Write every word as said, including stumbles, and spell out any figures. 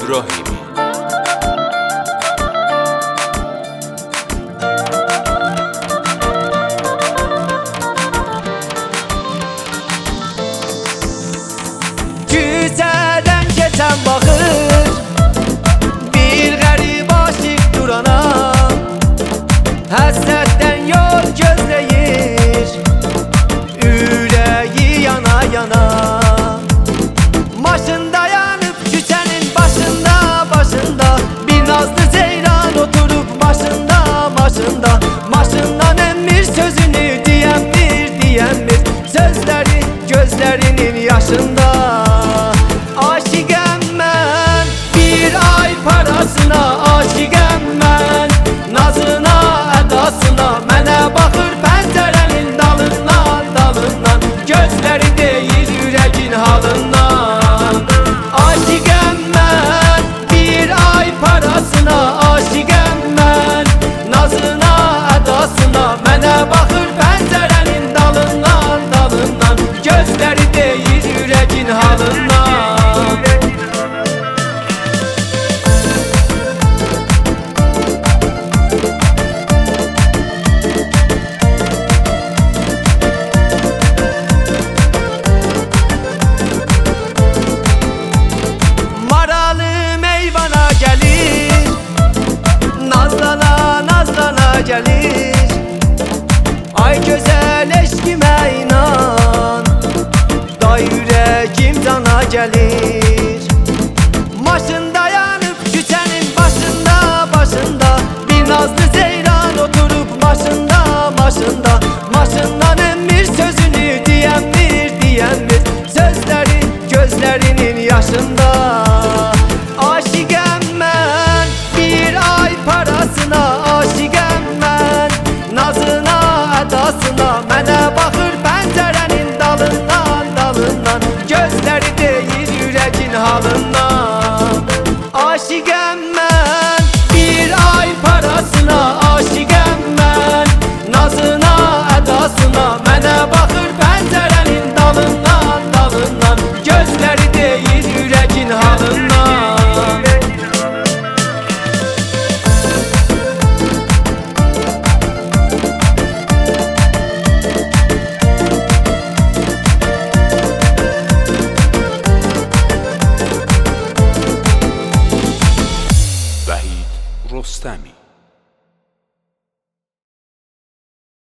İbrahimi. Küçədən keçən baxır bir qərib aşiq durana, həsrətdən yol gözləyir, ürəyi yana yana. Maşında yanıb küçənin başında başında, bir nazlı ceylan oturub maşında maşında. Maşından emmir sözünü deyənmir deyənmir, sözləri gözlərinin yaşında. Aşiqəm mən bir ay parasına, aşiqəm mən nazına, ədasına. Mənə baxır pəncərənin dalından dalından, gözləri deyir ürəyin halından. Aşiqəm mən bir ay parasına, aşiqəm mən nazına, ədasına. Mənə baxır pəncərənin dalından dalından, gözləri deyir ürəyin halından. Gəlir ay gözəl eşqimə inan, da ürəkim cana gəlir. Maşında yanıb küçənin başında başında, bir nazlı ceylan oturub maşında maşında. Maşından emmir sözünü deyənmir deyənmir, sözləri gözlərinin yaşında.